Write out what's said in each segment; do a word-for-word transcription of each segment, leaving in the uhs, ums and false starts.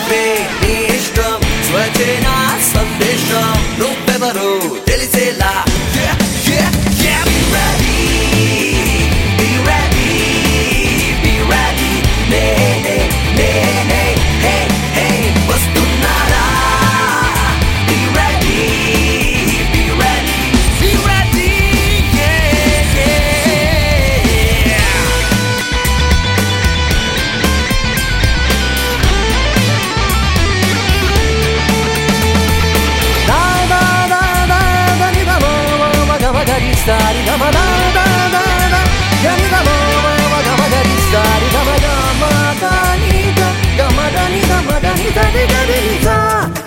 లైఫే నీ ఇష్టం స్వచ్ఛేనా సందేశం నువ్వెవరో తెలిసేలా Yeah, yeah, yeah, be ready, be ready, be ready. నే నే నే నే hey hey వస్తున్నారా Be ready, be ready, be ready, yeah, yeah. Da da da da da ni da mo ma ga ma ga ri sa ri ga ma da da da da ga ni da mo ma ga ma ga ri sa ri ga ma ga ma da ni da ga ma da ni da ma da ni da ni da ni da.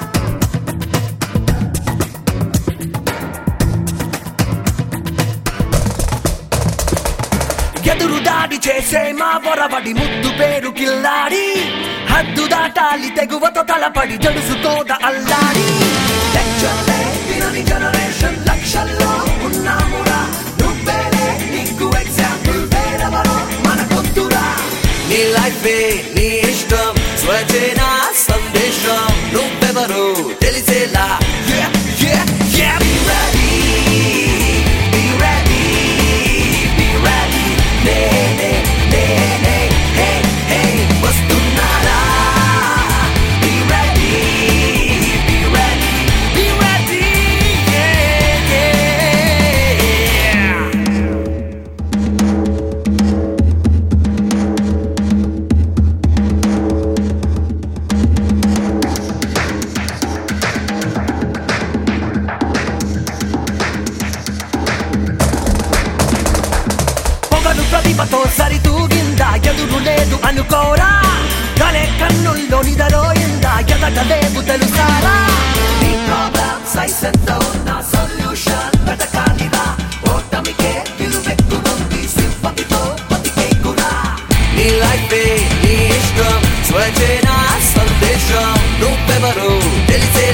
ఎదురు దాడి చేసే మా పొరబడి ముద్దు పేరు కిల్లాడి హద్దు దాటాలి తెగువతో తలపడి జడుసుతోట అల్లాడి లెక్చర్లే వినని generation లక్షల్లో ఉన్నామురా నువ్వేలే నీకు ఎగ్జాంపుల్ వేరెవరో మనకొద్దురా నీ లైఫే నీ ఇష్టం స్వచ్ఛేనా సందేశం నువ్వెవరో తెలిసేలా Yeah, yeah, yeah, be ready, be ready, be ready. నే నే నే నే hey hey వస్తున్నారా Be ready, be ready, be ready, yeah, yeah. పొగలు ప్రతిభతో సరితూగిందా ఎదురు లేదు అనుకోరా కలే కన్నుల్లో నిదరోయిందా ఎదట లేవు తెలుసారా నీ ప్రాబ్లం సైజ్ ఎంత ఉన్నా సొల్యూషన్ వెతకాలిరా ఓటమికే విలువెక్కుతుంది సింపతితో బతికేకురా నీ లైఫే నీ ఇష్టం స్వచ్ఛేనా సందేశం నువ్వెవరో తెలిసే